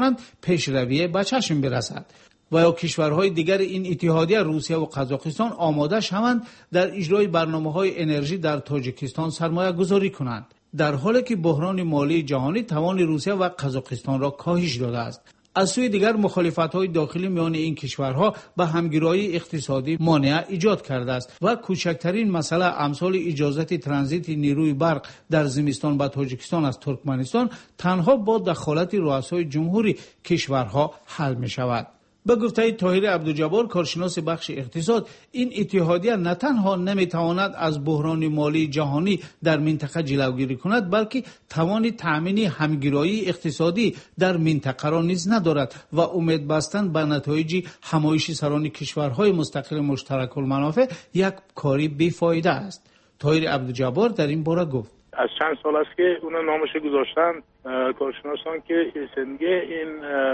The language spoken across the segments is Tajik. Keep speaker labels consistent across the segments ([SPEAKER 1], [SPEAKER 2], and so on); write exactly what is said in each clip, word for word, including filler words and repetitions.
[SPEAKER 1] کنند پیشروی به چشم برسد. و یا کشورهای دیگر این اتحادیه روسیه و قزاقستان آماده شوند در اجرای برنامه‌های انرژی در تاجیکستان سرمایه گذاری کنند، در حالی که بحران مالی جهانی توان روسیه و قزاقستان را کاهش داده است. از سوی دیگر مخالفت‌های داخلی میان این کشورها به همگرایی اقتصادی مانع ایجاد کرده است و کوچکترین مسئله امثال اجازت ترانزیت نیروی برق در زمستان به تاجیکستان از ترکمنستان تنها با دخالت رؤسای جمهوری کشورها حل می شود. به گفته طاهر عبدالجبار، کارشناس بخش اقتصاد، این اتحادیه نه تنها نمیتواند از بحران مالی جهانی در منطقه جلوگیری کند، بلکه توان تأمین همگرایی اقتصادی در منطقه را نیز ندارد و امید بستن به نتایج همایش سران کشورهای مستقل مشترک المنافع یک کاری بیفایده است. طاهر عبدالجبار در این باره گفت:
[SPEAKER 2] از چند سال است که اون نامش گذاشتن کارشناسان که اسنگه این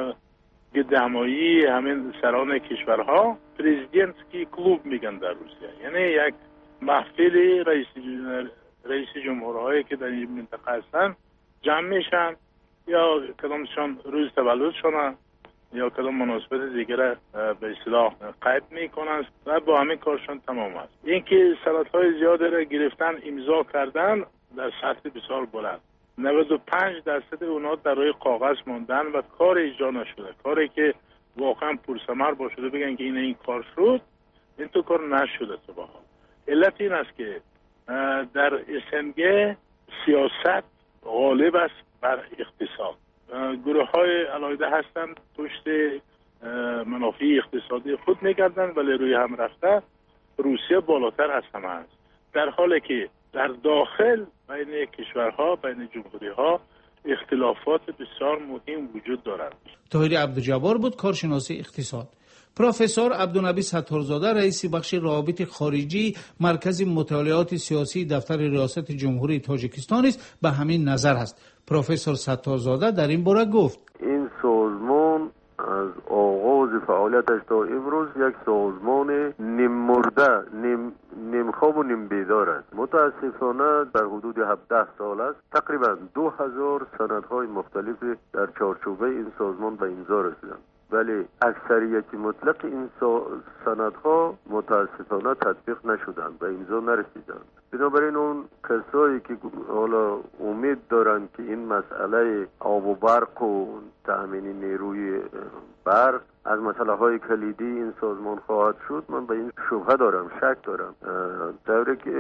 [SPEAKER 2] گدامایی همین سران کشورها پرزیدنتسکی کلوب میگن در روسیه، یعنی یک محفل رئیس رئیس جمهورهایی که در این منطقه هستن جمع میشن، یا کدامشان روز تولدشونه یا کدام مناسبت دیگر به اصطلاح قید میکنن و با همین کارشان تمام است. اینکه سندهای زیادی را گرفتن امضا کردن در سطح بسیار بلند، نود و پنج درصد اونا در روی کاغذ ماندن و کار اجرا نشده. کاری که واقعا پرثمر باشه بگن که این این کار شد، این تو کار نشده. تو با علت این است که در اسنگه سیاست غالب است بر اقتصاد. گروه های علاوه هستن پشت منافع اقتصادی خود میگردن، ولی روی هم رفته روسیه بالاتر از همه است، در حالی که در داخل بین کشورها، بین جمهوری‌ها اختلافات بسیار مهم وجود دارد.
[SPEAKER 1] طاهر عبدالجبار بود، کارشناس اقتصاد. پروفسور عبدالنبی ستارزاده رئیس بخش روابط خارجی مرکز مطالعات سیاسی دفتر ریاست جمهوری تاجیکستان است به همین نظر است. پروفسور ستارزاده در این باره گفت:
[SPEAKER 3] این سازمان از آغاز فعالیتش تا امروز یک سازمان نیم مرده، نیم نیم خواب و نیم بیدار است. متاسفانه در حدود هفده سال است تقریبا دو هزار سندهای مختلف در چارچوبه این سازمان به امضا رسیدند، ولی اکثریت مطلق این سندها متاسفانه تطبیق نشدند، به امضا نرسیدند. بنابراین اون کسایی که حالا امید دارند که این مسئله آب و برق و تأمین نیروی برق از مسئله های کلیدی این سازمان خواهد شد، من به این شبهه دارم، شک دارم. طوری که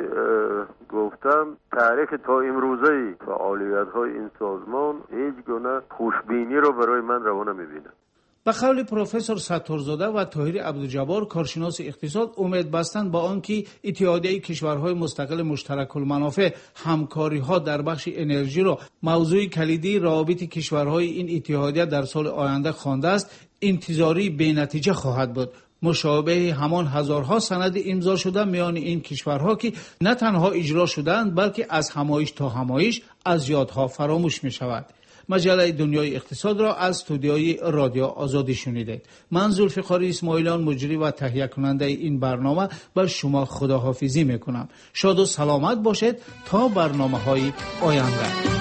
[SPEAKER 3] گفتم تاریخ تا امروزه فعالیت های این سازمان هیچ گونه خوشبینی رو برای من روانه میبینم.
[SPEAKER 1] به قول پروفسور ستارزاده و طاهر عبدالجبار کارشناس اقتصاد، امید بستن با آنکه اتحادیه کشورهای مستقل مشترک المنافع همکاری ها در بخش انرژی را موضوع کلیدی روابط کشورهای این اتحادیه در سال آینده خوانده است، انتظاری بی نتیجه خواهد بود. مشابه همان هزارها سند امضا شده میان این کشورها که نه تنها اجرا شدند بلکه از همایش تا همایش از یادها فراموش می شود. مجله دنیای اقتصاد را از استودیوی رادیو آزادی شنیدید. من ذوالفقار اسماعیلیان مجری و تهیه کننده این برنامه بر شما خداحافظی میکنم. شاد و سلامت باشید تا برنامه های آینده.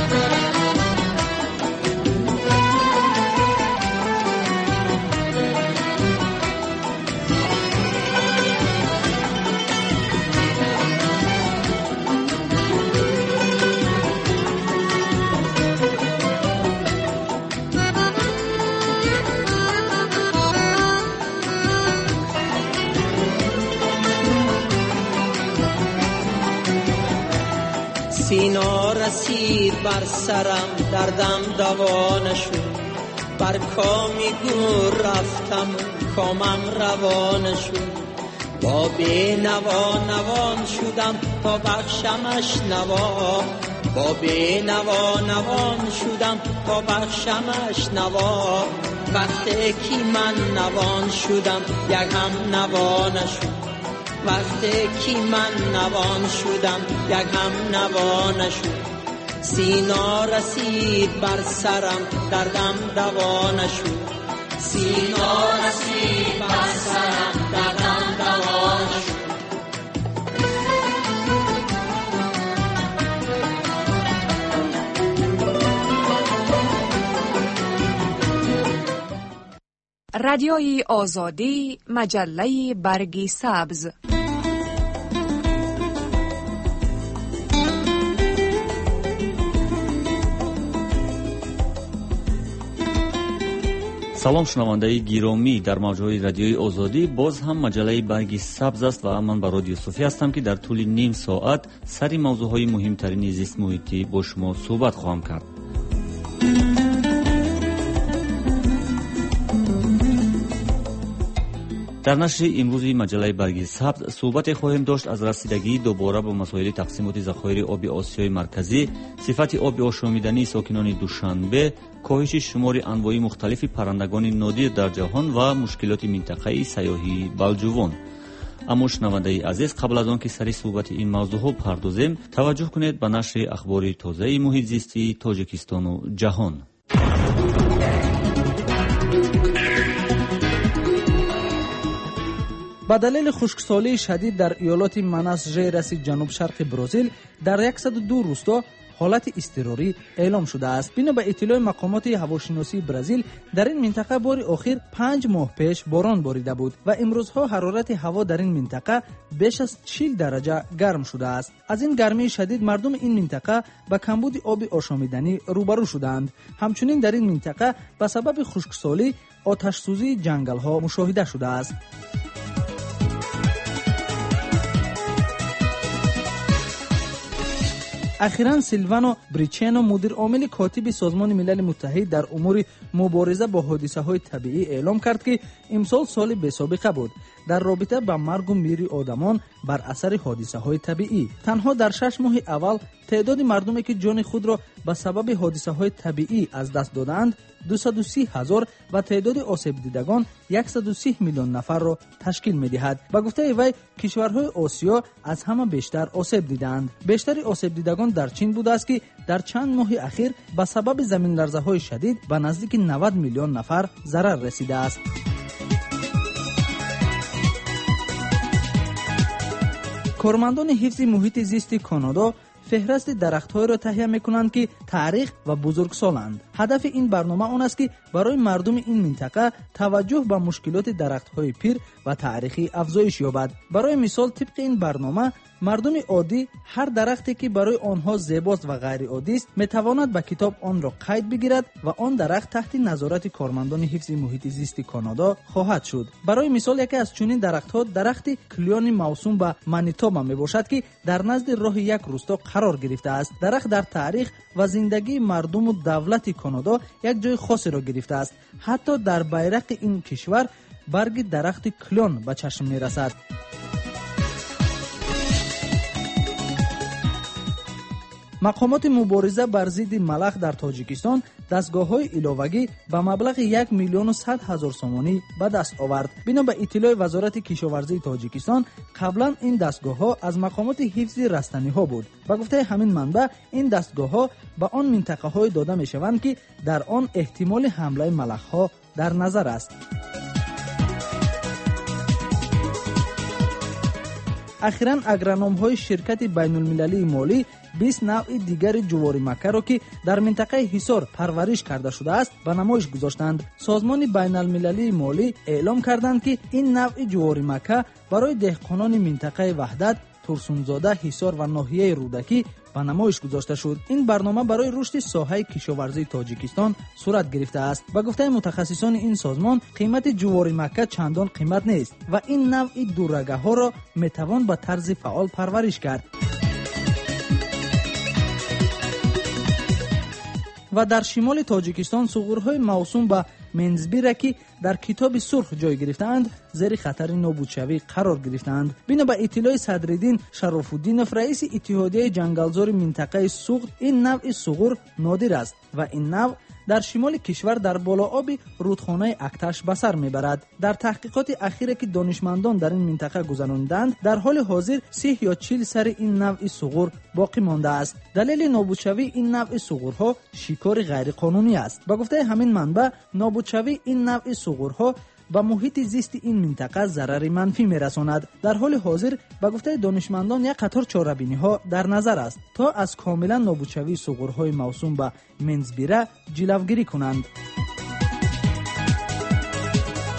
[SPEAKER 4] سینا رسید بر سرم دردم دوا نشد، بر کامی گور رفتم کامم روان شد، با بی نوا نوان شدم تا بخشمش نوا، با بی نوا نوان شدم تا بخشمش نوا، وقتی که من نوان شدم یک هم نوا نشد، وقتی که من نوان شدم یک هم نوا نشد، سینا رسید بر سرم دردم دوا نشد، سینا رسید بر سرم دردم دوا نشد.
[SPEAKER 5] رادیوی آزادی، مجله برگ سبز.
[SPEAKER 6] سلام شنوندگان گرامی، در موجهای رادیوی آزادی باز هم مجله برگ سبز است و من با رادیو صوفی هستم که در طول نیم ساعت سری موضوعهای مهمترین زیست محیطی با شما صحبت خواهم کرد. در نشر امروزی مجله برگ سبز صحبت خواهیم داشت از رسیدگی دوباره به مسائل تقسیمات ذخایر آب آسیای مرکزی، صفت آب آشامیدنی ساکنان دوشنبه، کاهش شمار انواع مختلف پرندگان نادر در جهان و مشکلات منطقه سیاحی بلجوان. اما شنونده عزیز، قبل از آن که سری صحبت این موضوع ها پردازیم، توجه کنید به نشر اخبار تازه محیط زیستی تاجیکستان و جهان.
[SPEAKER 7] با دلیل خشکسالی شدید در ایالات مناس ژیرس جنوب شرق برزیل در صد و دو روستا حالت اضطراری اعلام شده است. بنا به اطلاع مقامات هواشناسی برزیل، در این منطقه بار اخیر پنج ماه پیش باران باریده بود و امروزها حرارت هوا در این منطقه بیش از چهل درجه گرم شده است. از این گرمی شدید مردم این منطقه با کمبود آب آشامیدنی روبرو شدند. همچنین در این منطقه به سبب خشکسالی آتش سوزی جنگل ها مشاهده شده است. اخیراً سیلوانو بریچینو، مدیر عامل کاتب سازمان ملل متحد در امور مبارزه با حادثه‌های طبیعی، اعلام کرد که امسال سال بی‌سابقه بود در رابطه با مرگ و میر آدمان بر اثر حادثه‌های طبیعی. تنها در شش ماه اول تعداد مردمی که جان خود را به سبب حادثه‌های طبیعی از دست دادند دویست و سی هزار و تعداد آسیب دیدگان صد و سی میلیون نفر را تشکیل می‌دهد. با گفته وی، کشورهای آسیا از همه بیشتر آسیب دیدند. بیشتر آسیب دیدگان در چین بوده است که در چند ماه اخیر به سبب زمین لرزه‌های شدید به نزدیک نود میلیون نفر ضرر رسیده است. کارمندان حفظ محیط زیست کانادا فهرست درخت‌های را تهیه می‌کنند که تاریخ و بزرگسالند. هدف این برنامه آن است که برای مردم این منطقه توجه به مشکلات درخت‌های پیر و تاریخی افزایش یابد. برای مثال، طبق این برنامه مردم عادی هر درختی که برای آنها زیباست و غیر عادی است می‌تواند به کتاب آن را قید بگیرد و آن درخت تحت نظارت کارمندان حفظ محیط زیست کانادا خواهد شد. برای مثال، یکی از چنین درخت‌ها درخت کلیون موسوم به منیتوبا میباشد که در نزد راه یک روستا قرار گرفته است. درخت در تاریخ و زندگی مردم و دولت کانادا یک جای خاصی را گرفته است. حتی در بیرق این کشور برگ درخت کلیون به چشم میرسد. مقامات مبارزه بر ضد ملخ در تاجیکستان دستگاه‌های علاوه‌ای به مبلغ یک میلیون و صد هزار سومانی به دست آورد. بنا به اطلاع وزارت کشاورزی تاجیکستان، قبلا این دستگاه‌ها از مقامات حفظ رستنی‌ها بود. با گفته همین منبع، این دستگاه‌ها به آن منطقه‌های داده می‌شوند که در آن احتمال حمله ملخ‌ها در نظر است. اخیراً اگرونوم‌های شرکت بین‌المللی مالی بیست نوع دیگر جواری مکه را که در منطقه حصار پرورش کرده شده است به نمایش گذاشتند. سازمان بین‌المللی مالی اعلام کردند که این نوع جواری مکه برای دهقانان منطقه وحدت، ترسونزاده، حصار و ناحیه رودکی به نمایش گذاشته شد. این برنامه برای رشد ساحه کشاورزی تاجیکستان صورت گرفته است. به گفته متخصصان این سازمان، قیمت جواری مکه چندان قیمت نیست و این نوع دورگه ها را میتوان به طرز فعال پرورش کرد. و در شمال تاجیکستان سغورهای موسوم به منزبیره که در کتاب سرخ جای گرفتند زیر خطر نابودشوی قرار گرفتند. بنا به اطلاع صدرالدین شراف‌الدینوف، رئیس اتحادیه جنگلزار منطقه سغد، این نوع سغور نادر است و این نوع در شمال کشور در بالا آب رودخانه اکتش به سر میبرد. در تحقیقات اخیری که دانشمندان در این منطقه گذراندند، در حال حاضر سی یا چهل سر این نوع سغور باقی مانده است. دلیل نابودشوی این نوع سغورها شکار غیر قانونی است. با گفته همین منبع، نابودشوی این نوع سغورها به محیط زیست این منطقه ضرر منفی میرساند. در حال حاضر به گفته دانشمندان یک قطار چاره‌بینی ها در نظر است تا از کاملا نابودشوی سغورهای موسوم به منزبیره جلوگیری کنند.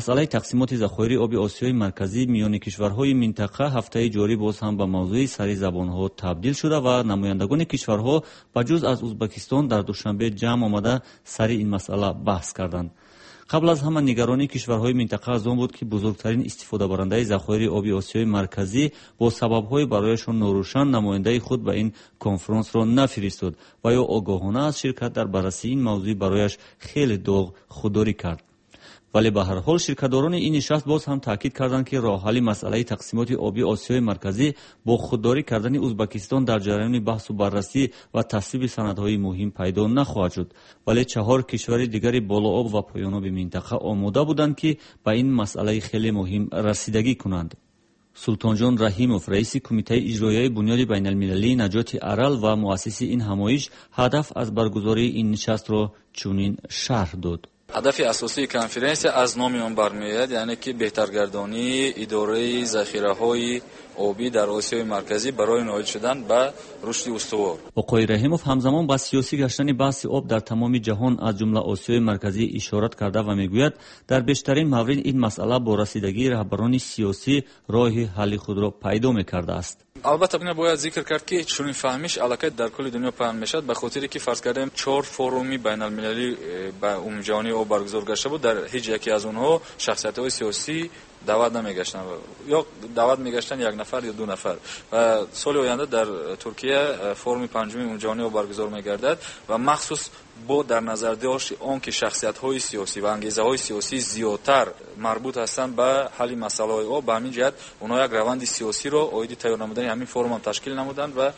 [SPEAKER 6] масъалаи тақсимоти захоири оби осиёи марказӣ миёни кишварҳои минтақа ҳафтаи ҷорӣ боз ҳам ба мавзӯи сари забонҳо табдил шуда ва намояндагони кишварҳо ба ҷуз аз Узбекистон дар душанбе ҷамъ омада сари ин масъала баҳс карданд. қабл аз ҳама нигаронии кишварҳои минтақа аз он буд ки бузургтарин истифодабарандаи захоири оби осиёи марказӣ бо сабабҳои барояшон норӯшан намояндаи худ ба ин конферансро нафиристод ва ё огоҳона аз ширкат дар баррасии ин мавзӯъ барояш хеле доғ худдорӣ кард. вале ба ҳар ҳол ширкатдорони ин нишаст боз ҳам таъкид карданд ки роҳҳалли масъалаи тақсимоти оби осиёи марказӣ бо худдорӣ кардани Узбекистон дар ҷараёни баҳсу баррасӣ ва тасвиби санадҳои муҳим пайдо нахоҳад шуд. вале чаҳор кишвари дигари болооб ва поёноби минтақа омода буданд ки ба ин масъалаи хеле муҳим расидагӣ кунанд. султонҷон раҳимов, раиси кумитаи иҷроияи бунёди байналмилалии наҷоти арал ва муассиси ин ҳамоиш, ҳадаф аз баргузории ин нишастро чунин шарҳ дод.
[SPEAKER 8] ҳадафи асосии конференсия аз номи он бармеояд, яъне ки беҳтаргардонии идораи захираҳои обӣ дар осиёи марказӣ барои ноил шудан ба рушди устувор.
[SPEAKER 6] оқои раҳимов ҳамзамон ба сиёсӣ гаштани баҳси об дар тамоми ҷаҳон аз ҷумла осиёи марказӣ ишорат карда ва мегӯяд, дар бештарин маврид ин масъала бо расидагии раҳбарони сиёсӣ роҳи ҳалли худро пайдо мекардааст.
[SPEAKER 8] албатта ина бояд зикр кард ки чунин фаҳмиш аллакай дар кулли дунё паҳн мешавад, ба хотире ки фарз кардем чор форуми байналмилалӣ ба умумиҷаҳонии об баргузор гашта буд. дар ҳеҷ яке аз онҳо шахсиятҳои сиёсӣ даъват намегаштанд, ё даъват мегаштанд як нафар ё ду нафар. ва соли оянда дар Туркия форуми панҷуми умумиҷаҳонии об баргузор мегардад ва махсус бо дар назар дошти он ки шахсиятҳои сиёсӣ ва ангезаҳои сиёсӣ зиёдтар марбут ҳастанд ба ҳалли масъалаҳои об, ба ҳамин ҷиҳат онҳо як раванди сиёсиро оиди тайёр намудани ҳамин форум ҳам ташкил намуданд ва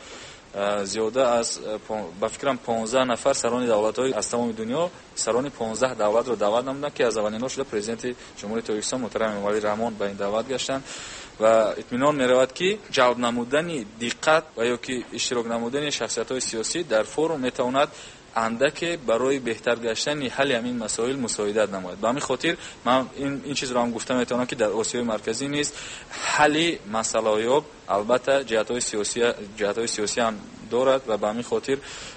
[SPEAKER 8] зиёда аз ба фикрам понздаҳ нафар сарони давлатҳои аз тамоми дунё сарони понздаҳ давлатро даъват намуданд ки аз аввалинҳо шуда президенти ҷумҳурии Тоҷикистон муҳтарам Эмомалӣ Раҳмон ба ин даъват гаштанд ва итминон меравад ки ҷалб намудани диққат ва ё ки иштирок намудани шахсиятҳои сиёсӣ дар форум метавонад андаке барои беҳтар гаштани ҳалли ҳамин масоил мусоидат намояд. ба ҳамин хотир ман ин ин чизро ҳам гуфта метавонам ки дар осиёи марказӣ низ ҳалли масъалаҳои об албатта ҷиҳатҳои сиёсӣ ҷиҳатҳои сиёсӣ ҳам дорад ва ба ҳамин хотир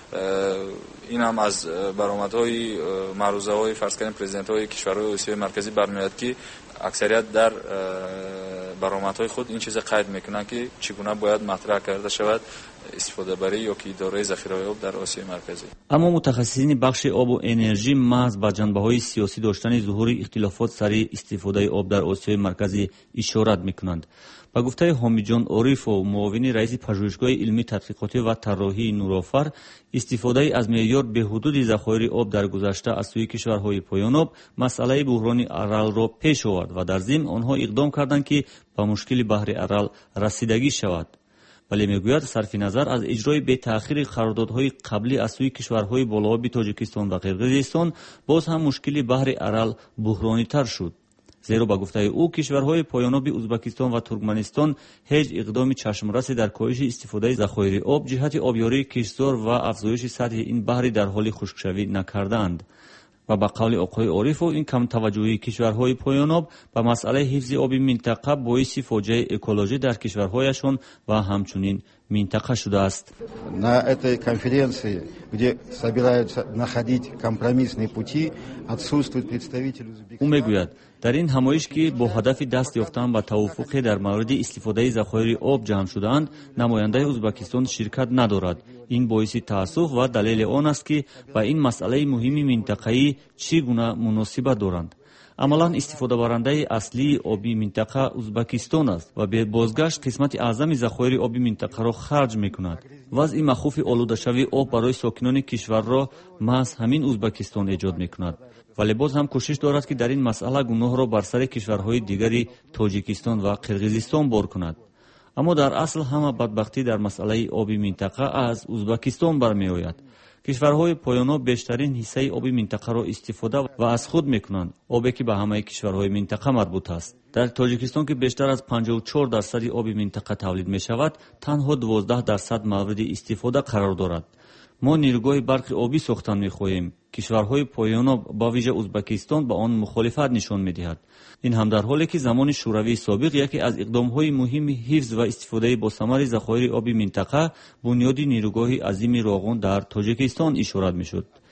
[SPEAKER 8] ин ҳам аз баромадҳои маърузаҳои фарз кардем президентҳои кишварҳои осиёи марказӣ бармеояд ки аксарият дар баромадҳои худ ин чиза қайд мекунанд ки чӣ гуна бояд матраҳ карда шавад истифодабарӣ ё ки идораи захираҳои об дар осиёи марказӣ.
[SPEAKER 6] аммо мутахассисини бахши обу энержӣ маҳз ба ҷанбаҳои сиёсӣ доштани зуҳури ихтилофот сари истифодаи об дар осиёи марказӣ ишорат мекунанд. ба гуфтаи ҳомидҷон орифов, муовини раиси пажӯҳишгоҳи илмӣ тадқиқотӣ ва тарроҳии нурофар, истифодаи аз меъёр беҳудуди захоири об дар гузашта аз сӯи кишварҳои поёноб масъалаи буҳрони аралро пеш овард ва дар зимн онҳо иқдом карданд ки ба мушкили баҳри арал расидагӣ шавад. вале мегӯяд сарфи назар аз иҷрои бетаъхири қарордодҳои қаблӣ аз сӯи кишварҳои болооби Тоҷикистон ва Қирғизистон боз ҳам мушкили баҳри арал буҳронитар шуд. зеро ба гуфтаи ӯ кишварҳои поёноби Узбекистон ва Туркманистон ҳеҷ иқдоми чашмрасе дар коҳиши истифодаи захоири об ҷиҳати обёрии киштзор ва афзоиши сатҳи ин баҳри дар ҳоли хушкшавӣ накардаанд. ва ба қавли оқои Орифов ин камтаваҷҷӯҳии кишварҳои поёноб ба масъалаи ҳифзи оби минтақа боиси фоҷиаи экологӣ дар кишварҳояшон ва ҳамчунин минтақа шудааст.
[SPEAKER 9] На этой конференции, где собираются находить компромиссные пути, отсутствует представитель Узбекистана.
[SPEAKER 6] ӯ мегӯяд, дар ин ҳамоиш ки бо ҳадафи даст ёфтан ба тавофуқе дар мавриди истифодаи захоири об ҷамъ шудаанд, намояндаи Узбекистон ширкат надорад. ин боиси таассуф ва далели он аст ки ба ин масъалаи муҳими минтақаӣ чӣ гуна муносибат доранд. амалан истифодабарандаи аслии оби минтақа Узбекистон аст ва бе бозгашт қисмати аъзами захоири оби минтақаро харҷ мекунад. вазъи махуфи олудашавии об барои сокинони кишварро маҳз ҳамин Узбекистон эҷод мекунад. вале боз ҳам кӯшиш дорад ки дар ин масъала гуноҳро бар сари кишварҳои дигари Тоҷикистон ва Қирғизистон бор кунад. аммо дар асл ҳама бадбахтӣ дар масъалаи оби минтақа аз Узбекистон бармеояд. кишварҳои поёноб бештарин ҳиссаи оби минтақаро истифода ва аз худ мекунанд, обе ки ба ҳамаи кишварҳои минтақа марбут аст. дар Тоҷикистон ки бештар аз панҷоҳу чор дарсади оби минтақа тавлид мешавад, танҳо дувоздаҳ дарсад мавриди истифода қарор дорад. мо нирӯгоҳи барқи обӣ сохтан мехоҳем. кишварҳои поёноб ба виҷа Узбекистон ба он мухолифат нишон медиҳад. ин ҳам дар ҳоле ки замони шӯравии собиқ яке аз иқдомҳои муҳими ҳифз ва истифодаи босамари захоири оби минтақа бунёди нирӯгоҳи азими Роғун дар Тоҷикистон ишорат мешуд.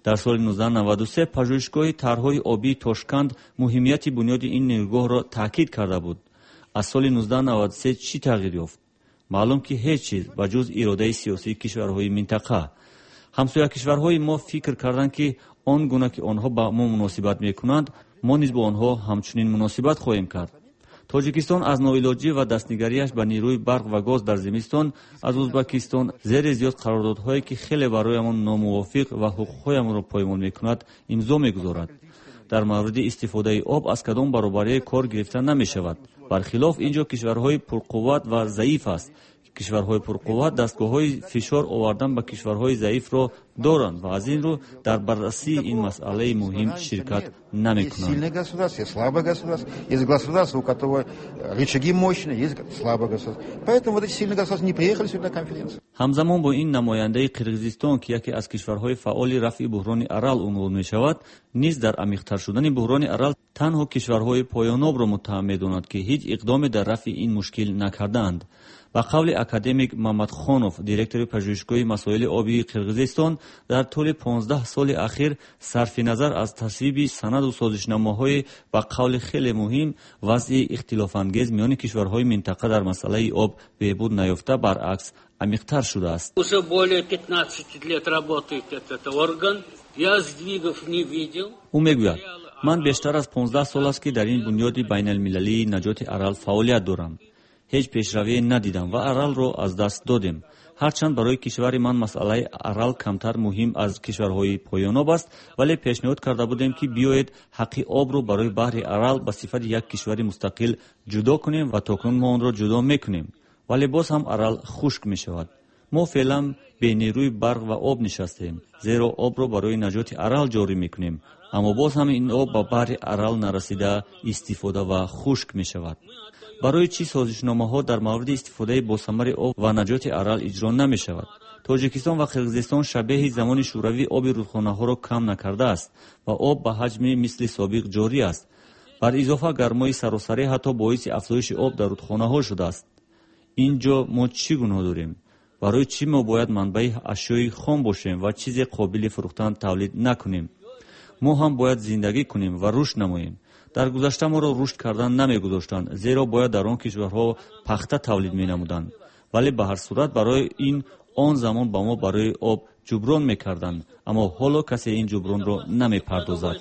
[SPEAKER 6] дар соли нуздаҳ наваду се пажӯҳишгоҳи тарҳҳои обии Тошканд муҳимияти бунёди ин нигоҳро таъкид карда буд. аз соли нуздаҳ наваду се чӣ тағйир ёфт? маълум ки ҳеҷ чиз ба ҷуз иродаи сиёсии кишварҳои минтақа. ҳамсоя кишварҳои мо фикр карданд ки он гуна ки онҳо ба мо муносибат мекунанд, мо низ ба онҳо ҳамчунин муносибат хоҳем кард. тоҷикистон аз ноилоҷӣ ва дастнигариаш ба нирӯи барқ ва гоз дар зимистон аз узбекистон зери зиёд қарордодҳое ки хеле бароямон номувофиқ ва ҳуқуқҳоямонро поймол мекунад имзо мегузорад. дар мавриди истифодаи об аз кадом баробарие кор гирифта намешавад. бархилоф ин ҷо кишварҳои пурқувват ва заиф аст. кишварҳои пурқувват дастгоҳҳои фишор овардан ба кишварҳои заифро доранд ва аз ин рӯ дар баррасии ин масъалаи муҳим ширкат намекунанд.
[SPEAKER 9] Сильное государство, есть слабое государство, есть государство, у которого рычаги мощные, есть слабое государство. Поэтому вот эти сильные государства не приехали сюда на конференцию.
[SPEAKER 6] ҳамзамон бо ин намояндаи Қирғизистон ки яке аз кишварҳои фаъоли рафъи буҳрони Арал унвон мешавад, низ дар амиқтар шудани буҳрони Арал танҳо кишварҳои поёнобро муттаҳам медонад ки ҳеҷ иқдоме дар рафъи ин мушкил накардаанд. ба қавли академик Мамадхонов, директори пажӯҳишгоҳи масоили обии Қирғизистон, дар тӯли понздаҳ соли ахир сарфи назар аз тасвиби санаду созишнамоҳои ба қавли хеле муҳим вазъи ихтилофангез миёни кишварҳои минтақа дар масъалаи об беҳбуд наёфта, баръакс амиқтар шудааст.
[SPEAKER 10] Уже более пятнадцати лет работает этот орган. Я сдвигов не видел.
[SPEAKER 6] ӯ мегӯяд: ман бештар аз понздаҳ сол аст ки дар ин бунёди байналмилалии наҷоти Арал фаъолият дорам. ҳеҷ пешравие надидам ва Аралро аз даст додем. ҳарчанд барои кишвари ман масъалаи Арал камтар муҳим аз кишварҳои поёноб аст, вале пешниҳод карда будем ки биёед ҳаққи обро барои баҳри Арал ба сифати як кишвари мустақил ҷудо кунем ва токунун мо онро ҷудо мекунем. вале боз ҳам Арал хушк мешавад. мо феълан бенирӯи барқ ва об нишастем, зеро обро барои наҷоти Арал ҷорӣ мекунем, аммо боз ҳам ин об ба баҳри Арал нарасида истифода ва хушк мешавад. барои чӣ созишномаҳо дар мавриди истифодаи босамари об ва наҷоти Арал иҷро намешавад? тоҷикистон ва қирғизистон шабеҳи замони шӯравӣ оби рудхонаҳоро кам накардааст ва об ба ҳаҷми мисли собиқ ҷорӣ аст. бар изофа гармои саросарӣ ҳатто боиси афзоиши об дар рудхонаҳо шудааст. ин ҷо мо чӣ гуноҳ дорем? барои чӣ мо бояд манбаи ашёи хом бошем ва чизе қобили фурӯхтан тавлид накунем? мо ҳам бояд зиндагӣ кунем ва рушд намоем. дар гузашта моро рушд кардан намегузоштанд, зеро бояд дар он кишварҳо пахта тавлид менамуданд. вале ба ҳар сурат барои ин он замон ба мо барои об ҷуброн мекарданд, аммо ҳоло касе ин ҷубронро намепардозад.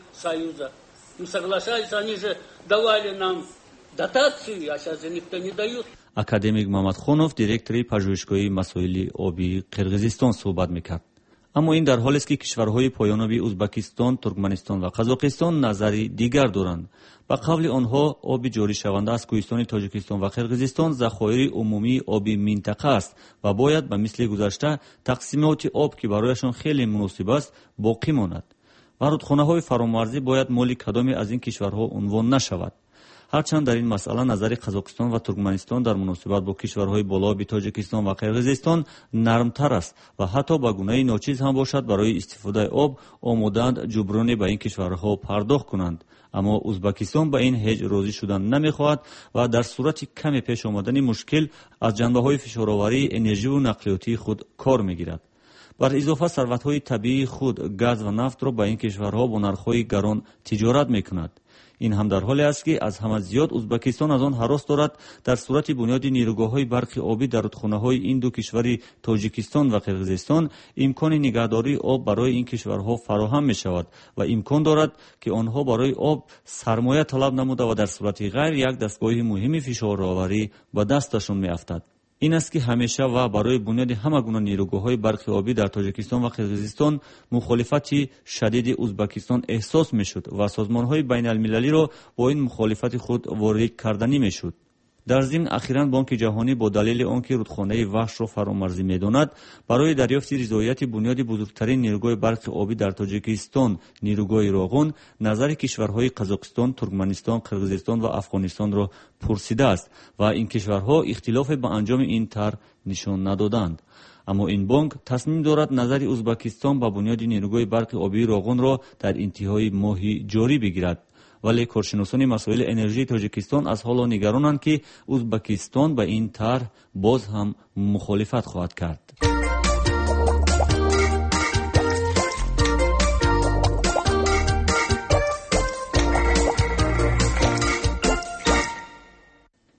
[SPEAKER 6] академик Мамадхонов, директори пажӯҳишгоҳи масоили обии Қирғизистон суҳбат мекард. аммо ин дар ҳолест ки кишварҳои поёноби Узбекистон, Туркманистон ва Қазоқистон назари дигар доранд. ба қавли онҳо, оби ҷоришаванда аз кӯҳистони Тоҷикистон ва Қирғизистон захоири умумии оби минтақа аст ва бояд ба мисли гузашта тақсимоти об, ки барояшон хеле муносиб аст, боқӣ монад ва рудхонаҳои фаромарзӣ бояд моли кадоме аз ин кишварҳо унвон нашавад. ҳарчанд дар ин масъала назари Қазоқистон ва Туркманистон дар муносибат бо кишварҳои болооби Тоҷикистон ва Қирғизистон нармтар аст ва ҳатто ба гунаи ночиз ҳам бошад барои истифодаи об омодаанд ҷуброне ба ин кишварҳо пардохт кунанд. аммо Узбекистон ба ин ҳеҷ розӣ шудан намехоҳад ва дар сурати каме пеш омадани мушкил аз ҷанбаҳои фишороварии энерживу нақлиётии худ кор мегирад. бар изофа сарватҳои табиии худ, газ ва нафтро ба ин кишварҳо бо нархҳои гарон тиҷорат мекунад. ин ҳам дар ҳоле аст ки аз ҳама зиёд Узбекистон аз он ҳарос дорад дар сурати бунёди нирӯгоҳҳои барқи обӣ дар рудхонаҳои ин ду кишвари Тоҷикистон ва Қирғизистон имкони нигаҳдории об барои ин кишварҳо фароҳам мешавад ва имкон дорад ки онҳо барои об сармоя талаб намуда ва дар сурати ғайр як дастгоҳи муҳими фишороварӣ ба дасташон меафтад. ин аст ки ҳамеша ва барои бунёди ҳама гуна нирӯгоҳҳои барқи обӣ дар Тоҷикистон ва Қирғизистон мухолифати шадиди Узбекистон эҳсос мешуд ва созмонҳои байналмилалиро бо ин мухолифати худ ворид карданӣ мешуд. дар зимн ахиран Бонки ҷаҳонӣ бо далели он ки рудхонаи ваҳшро фаромарзӣ медонад, барои дарёфти ризояти бунёди бузургтарин нирӯгоҳи барқи обӣ дар Тоҷикистон, нирӯгоҳи Роғун, назари кишварҳои Қазоқистон, Туркманистон, Қирғизистон ва Афғонистонро пурсидааст ва ин кишварҳо ихтилофе ба анҷоми ин тар нишон надоданд. аммо ин бонк тасмим дорад назари Узбекистон ба бунёди нирӯгоҳи барқи обии Роғунро дар интиҳои моҳи ҷорӣ бигирад. вале коршиносони масоили энержии Тоҷикистон аз ҳоло нигаронанд ки Узбекистон ба ин тарҳ боз ҳам мухолифат хоҳад кард.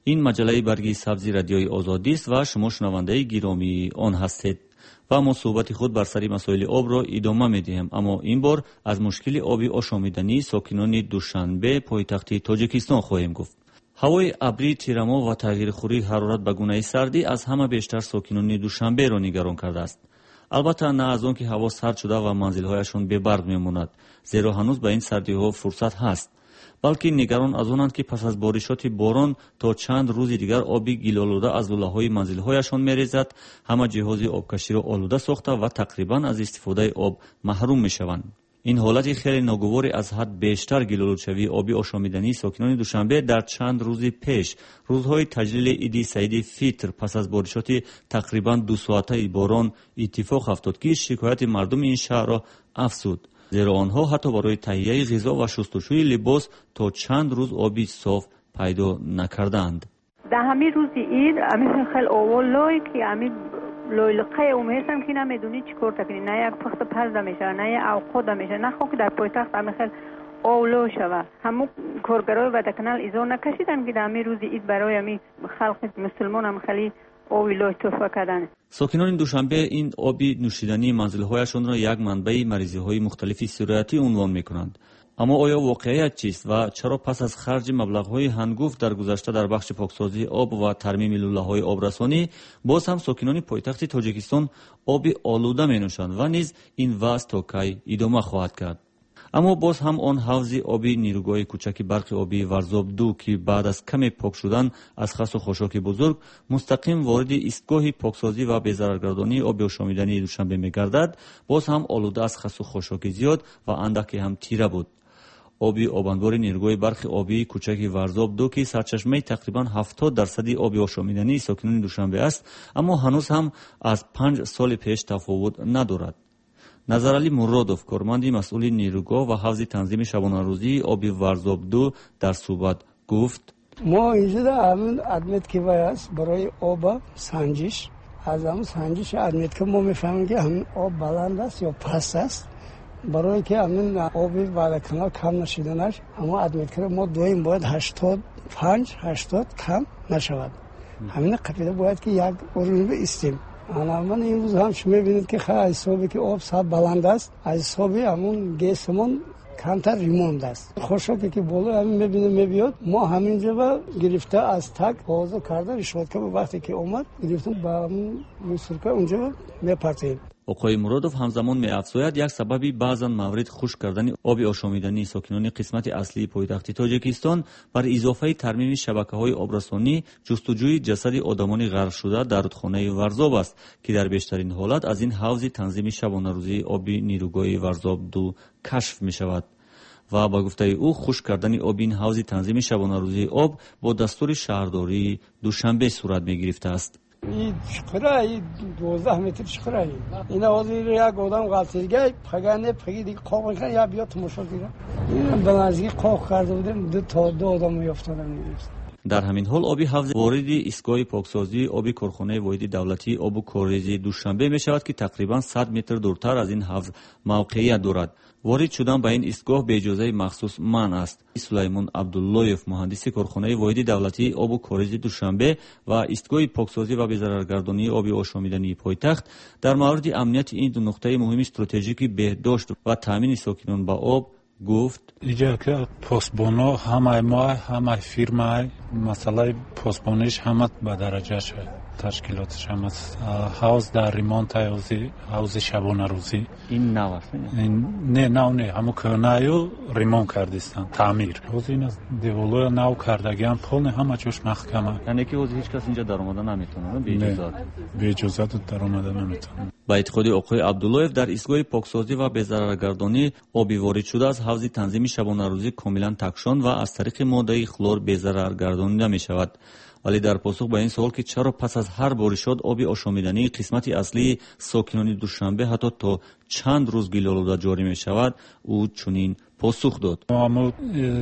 [SPEAKER 6] این مجله برگی سبز رادیوی آزادی است و شما شنونده گرامی آن هستید و ما صحبت خود بر سر مسائل آب را ادامه می‌دهیم. اما این بار از مشکل آبی آشامیدنی ساکنان دوشنبه پایتخت تاجیکستان خواهیم گفت. ҳавои абрӣ, тирамо ва тағйирхӯрии ҳарорат ба гунаи сардӣ аз ҳама бештар сокинони душанберо нигарон кардааст. албатта на аз он ки ҳаво сард шуда ва манзилҳояшон бебарқ мемонад, зеро ҳанӯз ба ин сардиҳо фурсат ҳаст, балки нигарон аз онанд ки пас аз боришоти борон то чанд рӯзи дигар оби гилолуда аз лӯлаҳои манзилҳояшон мерезад, ҳама ҷиҳози обкаширо олуда сохта ва тақрибан аз истифодаи об маҳрум мешаванд. این حالتی خیلی ناگواری از حد بیشتر گلولودشوی آبی آشامیدنی ساکنان دوشنبه در چند روز پیش روزهای تجلیل عید سعید فطر پس از بارشات تقریبا دو ساعته باران اتفاق افتاد که شکایت مردم این شهر را افزود، زیرا آنها حتی برای تهیه غذا و شستشوی لباس تا چند روز آبی صاف پیدا نکردند.
[SPEAKER 11] در همین روز عید همین خیلی اولایی که همین لویلقه اومهستم که نمیدونی چی کار تکنی، نه یک پخت پرد میشه، نه یک اوقات میشه، نه خو که در پایتخت همین خیلی اولو شوه. همون کارگرای ودکنال ایزا نکشیدن که در همین روز عید برای همین خلق مسلمان هم خیلی اویلو توفه کردن.
[SPEAKER 6] ساکنان دوشنبه این آبی نوشیدنی منزل‌هایشان را یک منبع مریضی‌های مختلفی سیرایتی عنوان می‌کنند. اما آیا واقعیت چیست و چرا پس از خرج مبلغ‌های هنگفت در گذشته در بخش پاکسازی آب و ترمیم لوله‌های آبرسانی، باز هم ساکنان پایتخت تاجیکستان آبی آلوده می‌نوشند و نیز این وضع تا کی ادامه خواهد کرد. اما باز هم آن حوض آبی نیروگاه کوچک برق آبی ورزاب دو که بعد از کمی پاک شدن از خس و خاشاک بزرگ مستقیم وارد ایستگاه پاکسازی و بی‌ضررگردانی آب آشامیدنی دوشنبه می‌گردد، باز هم آلوده از خس و خاشاک زیاد و اندکی هم تیره بود. آبی آبانبار نیروگاه برق آبی کوچک ورزاب دو که سرچشمه تقریبا هفتاد درصدی آبی آشامیدنی ساکنان دوشنبه است، اما هنوز هم از پنج سال پیش تفاوت ندارد. نظرعلی مرادوف، کارمند مسئول نیروگاه و حوض تنظیم شبانه روزی آبی ورزاب دو در صحبت گفت:
[SPEAKER 12] ما اینجا همین ادمیت که است برای آب سنجش، از همون سنجش ادمیت که ما میفهمیم که همین آب بلند است یا پست است، برای که همین آبی بعد کانال کم نشیدنش، اما ادمیت که ما دویم باید هشتاد و پنج هشتاد کم نشود. همین قبیله باید که یک اورنی استیم. انا من این روز هم شما می‌بینید که خیلی حسابی که آب سب بلند است، از حسابی همون گیسمون کمتر ریموند است. خوشاکی که بالا همین می‌بینید می‌بیاد، ما همینجا با گرفته از تک بازو کرده رشوت که وقتی که اومد گرفتم با همون مسرکه اونجا میپرتیم.
[SPEAKER 6] آقای مرادوف همزمان می‌افزاید یک سببی بعضن مورد خشک کردن آب آشامیدنی ساکنان قسمت اصلی پایتخت تاجیکستان بر اضافه ترمیم شبکه‌های آبرسانی جستجوی جسد آدمان غرق شده در رودخانه ورزاب است که در بیشترین حالت از این حوض تنظیم شبانه روزی آبی نیروگاه ورزاب دو کشف می‌شود. و با گفته او خشک کردن آب این حوض تنظیم شبانه روزی آب با دستور شهرداری دوشنبه صورت می‌گرفته است.
[SPEAKER 12] این چقدر این دوازده متر چقدر این آوازی رو یک آدم غلطیگه پگانه پگی دیگه قاق میکنه یا بیا تماشا دیگه این بلنزگی قاق کرده بودیم دو تا دو آدم میافتادن.
[SPEAKER 6] در همین حال آبی حوض وارد ایستگاه پاکسازی آبی کارخانه واحد دولتی آب و کاریزی دوشنبه می شود که تقریبا صد متر دورتر از این حوض موقعیت دارد. وارد شدن به این ایستگاه به اجازه مخصوص منع است. سلیمان عبداللهیف، مهندس کارخانه واحد دولتی آب و کاریزی دوشنبه و ایستگاه پاکسازی و بی‌ضررگردانی آبی آشامیدنی پایتخت، در مورد امنیت این دو نقطه مهم استراتژیکی بهداشت و تامین ساکنان با آب گفت:
[SPEAKER 13] اینجا که پاسبانا همه ما همه فیرما مسئله پاسبانیش همه به درجهش تشکیلاتش هم است. حوض در ریمونت حوزی حوض شبانه روزی
[SPEAKER 6] این نو است
[SPEAKER 13] نه نه نه همون کنایو ریمون کردیستن تعمیر حوض این است دیولو نو کردگیان پول نه همه جوش محکمه،
[SPEAKER 6] یعنی که حوض هیچ کس اینجا در اومده نمیتونه به اجازه
[SPEAKER 13] به اجازه در اومده نمیتونه.
[SPEAKER 6] با اعتقاد آقای عبداللهیف در ایستگاه پاکسازی و بی‌ضررگردانی آبی وارد شده از حوض تنظیم شبانه روزی کاملا تکشان و از طریق ماده خلور بی‌ضررگردانیده می شود. ولی در پاسخ به این سوال که چرا پس از هر بارشات آبی آشامیدنی قسمت اصلی ساکنان دوشنبه حتی تا چند روز گل‌آلوده جاری می شود، او چنین پاسخ داد:
[SPEAKER 13] ما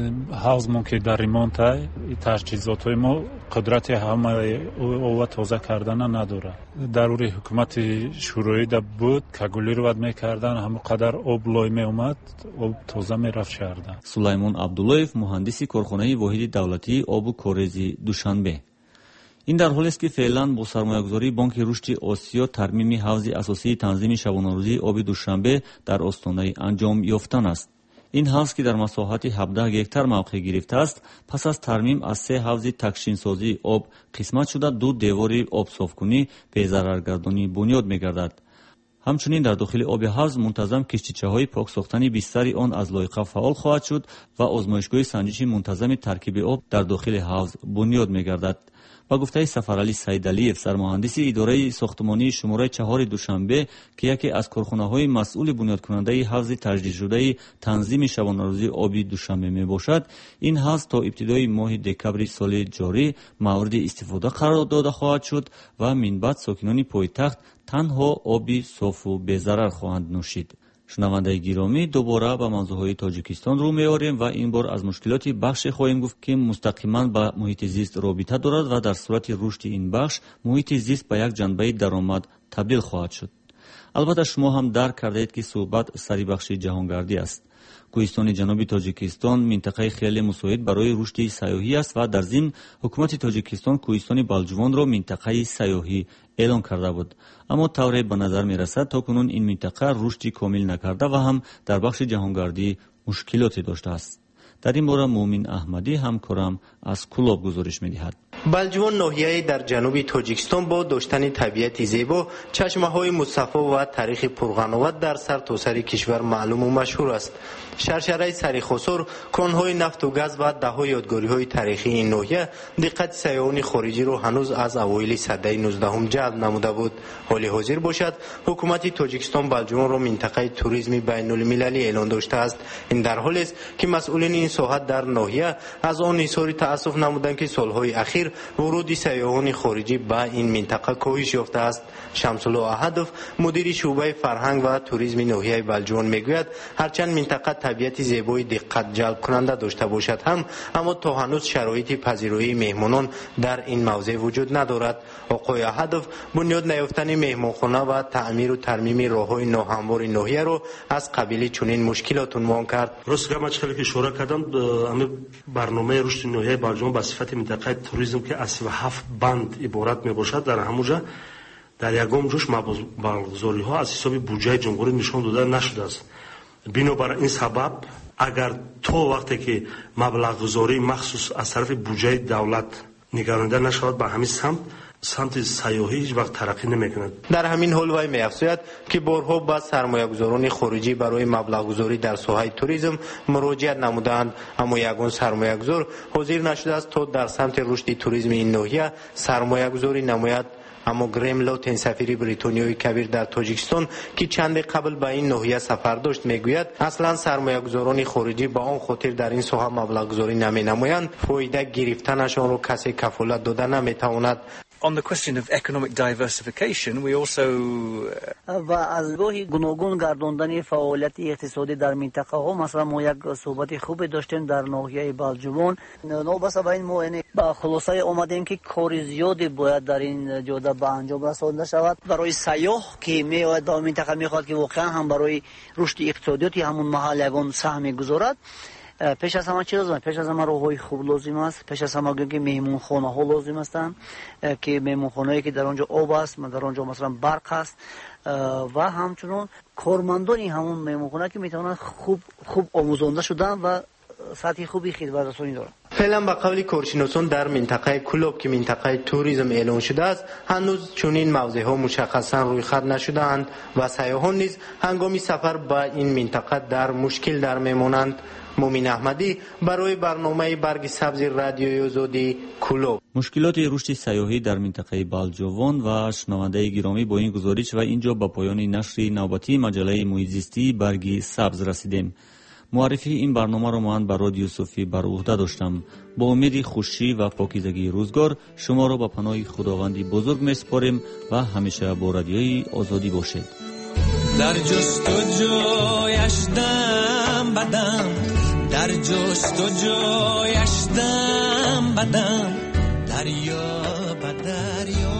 [SPEAKER 13] حوض مون که در ریمونت های تجهیزات های ما قدرت همه آب تازه کردن نداره. ضروری حکومت شوروی دا بود که گلی رو ود میکردن، همه قدر آب لای می اومد آب تازه می رفت شهردن.
[SPEAKER 6] سلیمان عبداللهیف، مهندس کارخانه واحد دولتی آب و کاریزی دوشنبه. این در حالی است که فعلا با سرمایه‌گذاری بانک رشد آسیا ترمیم حوض اساسی تنظیم شبانه‌روزی آب دوشنبه در استان انجام یافتن است. این حوض که در مساحت هفده هکتار موقع گرفته است، پس از ترمیم از سه حوض تکشین‌سازی آب قسمت شده دو دیوار آب صافکنی به ضررگردانی بنیاد می‌گردد. همچنین در داخل آب حوض منتظم کشتیچه‌های پاک ساختن بیشتری آن از لایقه فعال خواهد شد و آزمایشگاه سنجش منتظم ترکیب آب در داخل حوض بنیاد می‌گردد. با گفته سفرعلی سیدعلیف، سرمهندس اداره ساختمانی شماره چهار دوشنبه که یکی از کارخانه‌های مسئول بنیاد کننده حوض تجدید شده تنظیم شبانه‌روزی آبی دوشنبه میباشد، این حوض تا ابتدای ماه دکمبر سال جاری مورد استفاده قرار داده خواهد شد و من بعد ساکنان پایتخت تنها آبی صاف و بی‌ضرر خواهند نوشید. شنونده گرامی، دوباره به موضوعهای تاجیکستان رو می‌آوریم و این بار از مشکلات بخش خواهیم گفت که مستقیما با محیط زیست رابطه دارد و در صورت رشد این بخش محیط زیست به یک جنبه درآمد تبدیل خواهد شد. البته شما هم درک کرده اید که صحبت سری بخش جهانگردی است. کوهستان جنوبی تاجیکستان منطقه خیلی مساعد برای رشد سیاحی است و در ضمن حکومت تاجیکستان کوهستان بالجوان را منطقه سیاحی اعلام کرده بود، اما طوری به نظر می رسد تا کنون این منطقه رشد کامل نکرده و هم در بخش جهانگردی مشکلاتی داشته است. در این باره مومن احمدی همکارم از کلوب گزارش می دهد.
[SPEAKER 14] بالجوان ناحیه‌ای در جنوب تاجیکستان با داشتن طبیعت زیبا، چشمه‌های مصفا و تاریخ پرقناوت در سرتاسر کشور معلوم و مشهور است. شرشره سریخوسور، کان‌های نفت و گاز و ده‌ها یادگاری‌های تاریخی این ناحیه دقت سیاحان خارجی را هنوز از اوایل سده نوزدهم جلب نموده بود. حال حاضر باشد حکومت تاجیکستان بالجوان را منطقه توریسم بین‌المللی اعلام داشته است. این در حالی است که مسئولین این ساحت در ناحیه از آن اظهار تأسف نمودند که سالهای اخیر ورود سیاحان خارجی به این منطقه کاهش یافته است. شمس‌الله احدف، مدیر شعبه فرهنگ و توریسم ناحیه بالجوان میگوید هرچند منطقه طبیعت زیبای دقت جلب کننده داشته باشد هم، اما تا هنوز شرایط پذیرایی مهمانان در این موضع وجود ندارد. آقای احدف بنیاد نیافتن مهمانخانه و تعمیر و ترمیم راه‌های ناهموار ناحیه را از قبیل چنین مشکلات عنوان کرد.
[SPEAKER 15] راست که مشکلی که اشاره کردم، همه برنامه رشد ناحیه بالجوان به صفت منطقه توریسم که از هفت بند عبارت میباشد در همونجا در یگام جوش مبالغه‌گذاری ها از حساب بودجه جمهوری نشان داده نشده است. بنابراین این سبب اگر تو وقتی که مبلغ گذاری مخصوص از طرف بودجه دولت نگرانیده نشود به همین سمت سمت سیاحی هیچ وقت ترقی نمی‌کند.
[SPEAKER 14] در همین حال وی می‌افزاید که بارها با سرمایه‌گذاران خارجی برای مبلغ‌گذاری در ساحه توریسم مراجعت نمودند، اما یگان سرمایه‌گذار حاضر نشده است تا در سمت رشد توریسم این ناحیه سرمایه‌گذاری نماید. اما گریم لوتن، سفیر بریتانیایی کبیر در تاجیکستان که چند قبل به این ناحیه سفر داشت، میگوید اصلا سرمایه‌گذاران خارجی با آن خاطر در این ساحه مبلغ گذاری نمی‌نمایند فایده گرفتنشان را کسی کفالت داده نمی‌تواند.
[SPEAKER 16] On the question of economic diversification, we also
[SPEAKER 17] و از گاهی گوناگون گرداندن فعالیت اقتصادی در منطقه ها، مثلا ما یک صحبت خوبی داشتیم در ناحیه بالجوان، نوبسته به این ما یعنی با خلاصه اومدیم که کار زیادی باید در این جاده به انجام رسانده شود برای سیاح که میاد به منطقه میخواد که واقعا هم برای رشد اقتصادی همون محل یگان سهم گذارد. پیش از همه چی لازمه؟ پیش از همه راه‌های خوب لازم است. پیش از همه که مهمانخانه ها لازم هستند که مهمانخانه‌ای که در آنجا آب است، در آنجا مثلا برق است و همچنین کارمندان همون مهمانخانه که میتونن خوب خوب آموزانده شدن و سطح خوبی خدمترسانی دارن.
[SPEAKER 14] فعلا به قول کارشناسان در منطقه کلوب که منطقه توریسم اعلام شده است، هنوز چنین موضع‌ها مشخصا روی خط نشده‌اند و سیاحان نیز هنگام سفر به این منطقه در مشکل در میمانند. مومن احمدی برای برنامه برگ سبز رادیوی آزادی کلوب.
[SPEAKER 6] مشکلات رشد سیاحی در منطقه بالجوان و شنونده گرامی، با این گزارش و اینجا به پایان نشر نوبتی مجله محیط زیستی برگ سبز رسیدیم. معرفی این برنامه را من به رادیو صوفی بر عهده داشتم. با امید خوشی و پاکیزگی روزگار شما را به پناه خداوندی بزرگ می‌سپاریم و همیشه با رادیوی آزادی باشید.
[SPEAKER 4] در جستجویش دم بدم، در جستجویش دم بدم، دریا به دریا